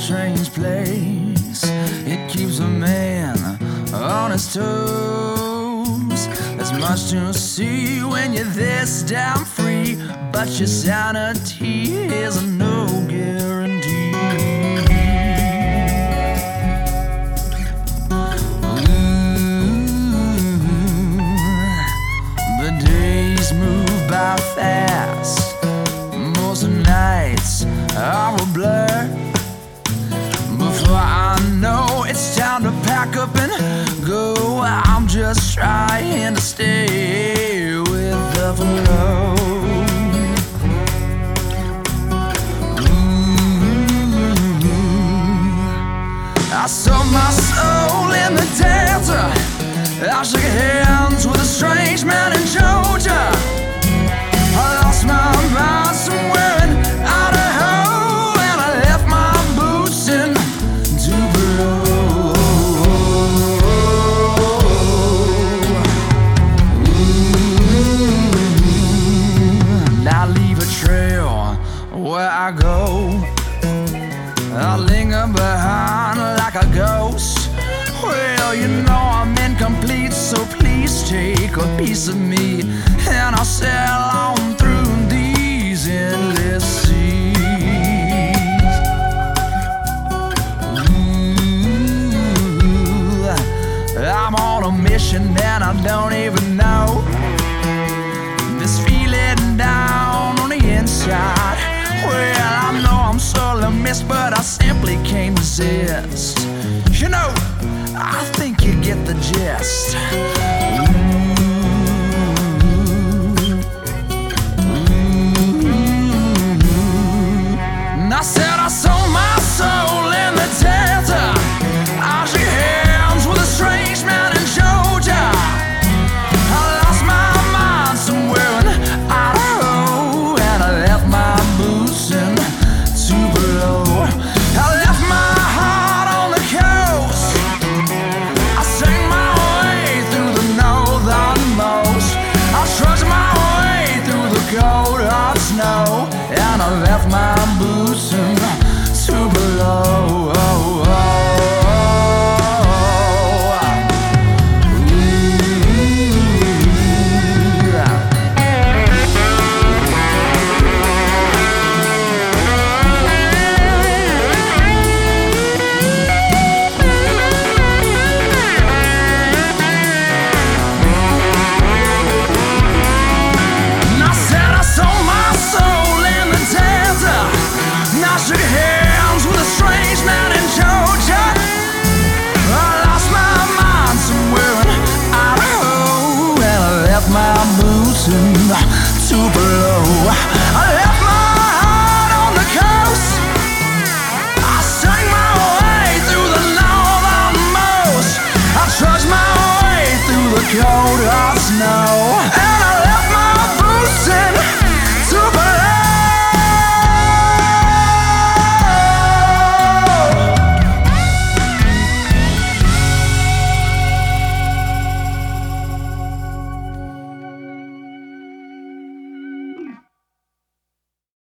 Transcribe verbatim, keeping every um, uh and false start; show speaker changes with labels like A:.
A: strange place. It keeps a man on his toes. There's much to see when you're this damn free, but your sanity is no guarantee. Ooh, the days move by fast. Most nights are a blur. Before I know it's time to pack up and go, I'm just trying to stay with the flow. Ooh, I sold my soul in the desert. I shook hands with a strange man in Georgia. I lost my mind somewhere in Idaho, and I left my boots in Tupelo. And I leave a trail where I go. I linger behind like a ghost. Well, you know I'm incomplete, so please take a piece of me, and I'll sail on through these endless seas. Ooh, I'm on a mission and I don't even know this feeling down on the inside. Well, I know I'm sorely missed, but I simply can't resist. You know, I think you get the gist. I said I sold my soul in the desert. I shook hands with a strange man in Georgia. I lost my mind somewhere in Idaho, and I left my boots in Tupelo. I left my heart on the coast. I sang my way through the northernmost. I trudged my way through the cold hard snow, and I left my boots in